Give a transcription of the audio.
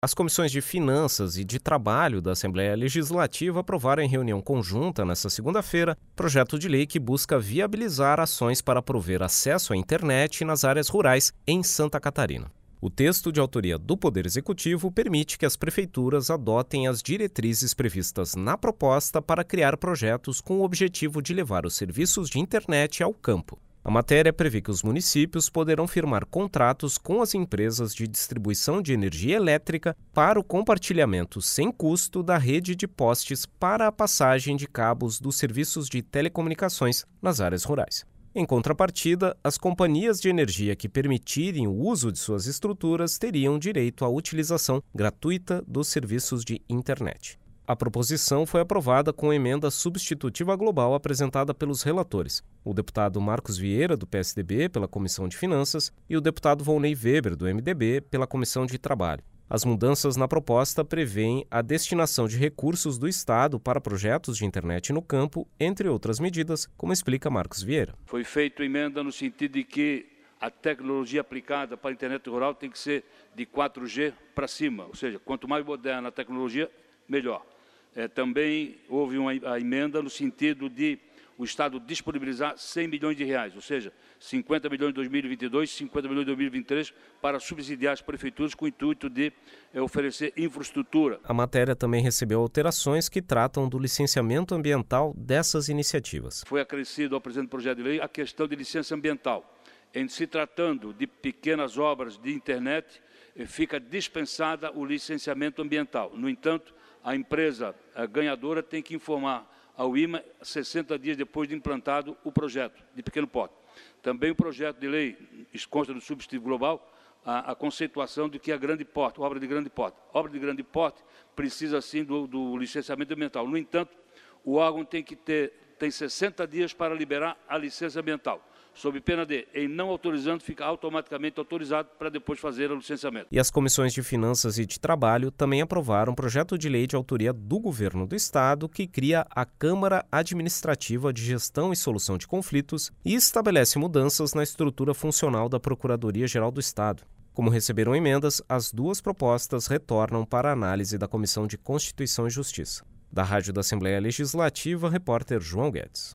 As comissões de Finanças e de Trabalho da Assembleia Legislativa aprovaram em reunião conjunta nesta segunda-feira projeto de lei que busca viabilizar ações para prover acesso à internet nas áreas rurais em Santa Catarina. O texto de autoria do Poder Executivo permite que as prefeituras adotem as diretrizes previstas na proposta para criar projetos com o objetivo de levar os serviços de internet ao campo. A matéria prevê que os municípios poderão firmar contratos com as empresas de distribuição de energia elétrica para o compartilhamento sem custo da rede de postes para a passagem de cabos dos serviços de telecomunicações nas áreas rurais. Em contrapartida, as companhias de energia que permitirem o uso de suas estruturas teriam direito à utilização gratuita dos serviços de internet. A proposição foi aprovada com emenda substitutiva global apresentada pelos relatores, o deputado Marcos Vieira, do PSDB, pela Comissão de Finanças, e o deputado Volney Weber, do MDB, pela Comissão de Trabalho. As mudanças na proposta prevêem a destinação de recursos do Estado para projetos de internet no campo, entre outras medidas, como explica Marcos Vieira. Foi feita emenda no sentido de que a tecnologia aplicada para a internet rural tem que ser de 4G para cima, ou seja, quanto mais moderna a tecnologia, melhor. Também houve a emenda no sentido de o Estado disponibilizar 100 milhões de reais, ou seja, 50 milhões em 2022, 50 milhões em 2023, para subsidiar as prefeituras com o intuito de oferecer infraestrutura. A matéria também recebeu alterações que tratam do licenciamento ambiental dessas iniciativas. Foi acrescido ao presente projeto de lei a questão de licença ambiental. Em se tratando de pequenas obras de internet, fica dispensada o licenciamento ambiental. No entanto, a empresa ganhadora tem que informar ao IMA 60 dias depois de implantado o projeto de pequeno porte. Também o projeto de lei consta do substitutivo global a conceituação de que é grande porte, obra de grande porte. Obra de grande porte precisa sim do licenciamento ambiental. No entanto, o órgão tem 60 dias para liberar a licença ambiental, sob pena de, em não autorizando, fica automaticamente autorizado para depois fazer o licenciamento. E as comissões de Finanças e de Trabalho também aprovaram um projeto de lei de autoria do Governo do Estado que cria a Câmara Administrativa de Gestão e Solução de Conflitos e estabelece mudanças na estrutura funcional da Procuradoria-Geral do Estado. Como receberam emendas, as duas propostas retornam para a análise da Comissão de Constituição e Justiça. Da Rádio da Assembleia Legislativa, repórter João Guedes.